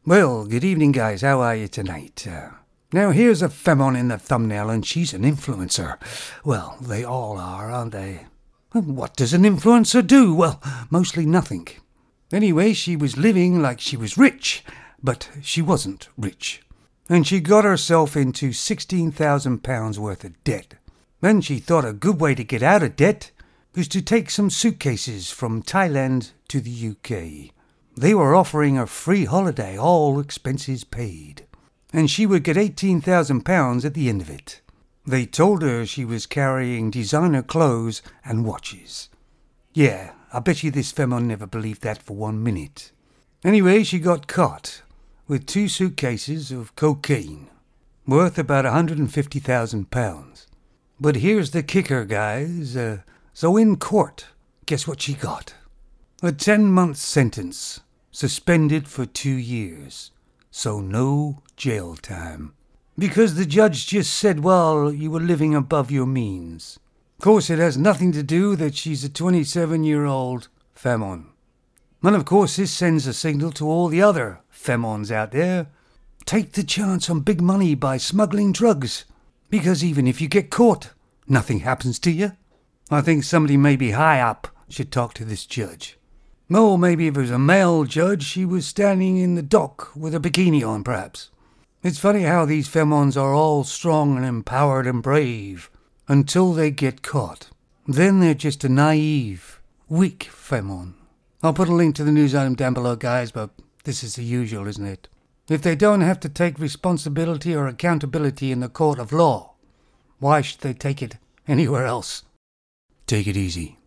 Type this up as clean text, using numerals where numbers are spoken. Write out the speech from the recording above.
Well, good evening, guys. How are you tonight? Now, here's a femon in the thumbnail, and she's an influencer. Well, they all are, aren't they? What does an influencer do? Well, mostly nothing. Anyway, she was living like she was rich, but she wasn't rich. And she got herself into £16,000 worth of debt. Then she thought a good way to get out of debt was to take some suitcases from Thailand to the UK. They were offering a free holiday, all expenses paid. And she would get £18,000 at the end of it. They told her she was carrying designer clothes and watches. Yeah, I bet you this femon never believed that for 1 minute. Anyway, she got caught with 2 suitcases of cocaine, worth about £150,000. But here's the kicker, guys. So in court, guess what she got? A 10-month sentence, suspended for 2 years. So no jail time. Because the judge just said, well, you were living above your means. Of course, it has nothing to do that she's a 27-year-old femon. And of course, this sends a signal to all the other femons out there. Take the chance on big money by smuggling drugs. Because even if you get caught, nothing happens to you. I think somebody maybe high up should talk to this judge. Or maybe if it was a male judge, she was standing in the dock with a bikini on, perhaps. It's funny how these femons are all strong and empowered and brave until they get caught. Then they're just a naive, weak femon. I'll put a link to the news item down below, guys, but this is the usual, isn't it? If they don't have to take responsibility or accountability in the court of law, why should they take it anywhere else? Take it easy.